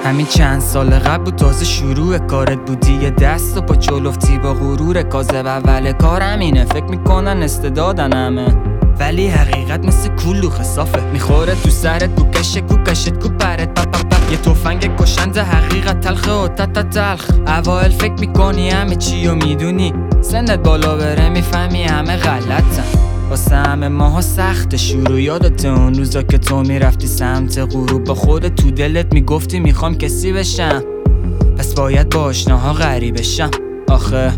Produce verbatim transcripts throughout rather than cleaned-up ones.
همین چند سال قبل بود تازه شروع کارت بودی، یه دست و پا جلوفتی با غرور کاذب. اول کار همینه، فکر میکنن استعدادن همه، ولی حقیقت مثل کلوخ صافه، میخوره تو سرت، کوکشه کوکشت کو پرت پا پا پا. یه تفنگ کشنده حقیقت تلخه و تا تا تلخ. اوائل فکر میکنی همه چی و میدونی، سنت بالا بره میفهمی همه غلطن. واسه همه ماها سخت شروع، یادت اون روزا که تو میرفتی سمت غروب، با خودت تو دلت میگفتی میخوام کسی بشم، پس باید با آشناها غریبه شم. آخه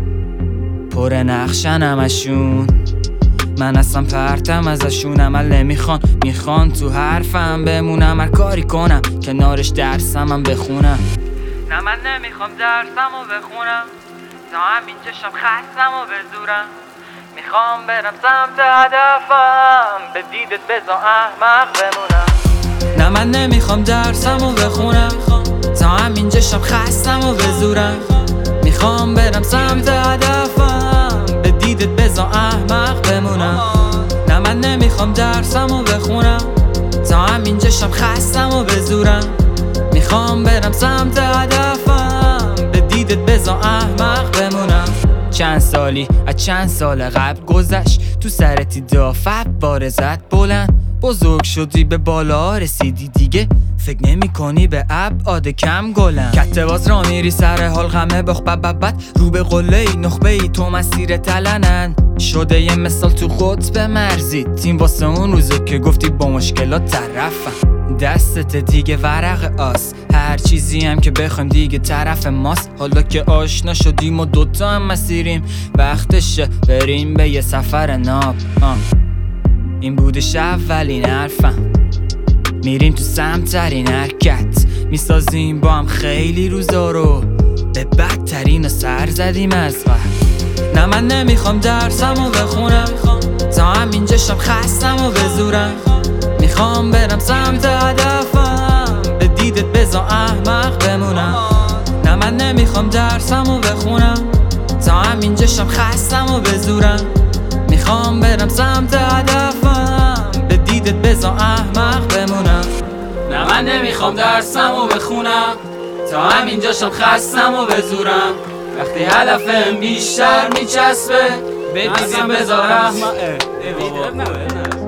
پر نقشن همشون، من اصلا پرتم ازشون، عمل نمیخوان، میخوان تو حرفم بمونم، هر کاری کنم کنارش درسم هم بخونم. نه من نمیخوام درسم و بخونم، تا همین چشم خستم و بزورم، میخوام برم سمت هدفم، به دیدت بزا احمق بمونم. نه من نمیخوام درسم و بخونم، تا همین چشم خستم و بزورم، میخوام برم سمت هدفم، به دیدت بزا احمق بمونم. نه من نمیخوام درسم و بخونم، تا همین چشم خستم و بزورم، میخوام برم سمت هدفم، به دیدت بزا احمق بمونم. چند سالی از چند سال قبل گذشت، تو سرتی دافت بارزت بلند، بزرگ شدی به بالا رسیدی دیگه، فکر نمی کنی به ابعاد کم گلم. کتباز را میری سر حال غمه بخ بببت، رو به قله ای نخبه ای تو مسیر تلنن، شده یه مثال تو قطب مرزی، تیم واسه اون روزه که گفتی با مشکلات طرفم. دستت دیگه ورق آس، هر چیزی هم که بخوایم دیگه طرف ماست. حالا که آشنا شدیم و دوتا هم مسیریم، وقتشه بریم به یه سفر ناب. آه. این بودش اولین حرفم، میریم تو سمترین حرکت، میسازیم با هم خیلی روزا رو، به بدترین و سر زدیم از وقت. نه من نمیخوام درسم و بخونم، تا همین چشم خستم و بزورم، میخوام برم سمت هدفم، به دیدت بزا احمق بمونم. نه من نمیخوام درسم و بخونم، تا همین چشم خستم و بزورم، میخوام برم سمت هدفم، به دیدت بزا احمق بمونم. نه من نمیخوام درسم و بخونم، تا همین جاشم خستم و بزورم، وقتی هدفم بیشتر میچسبه، بدیدم بزا احمق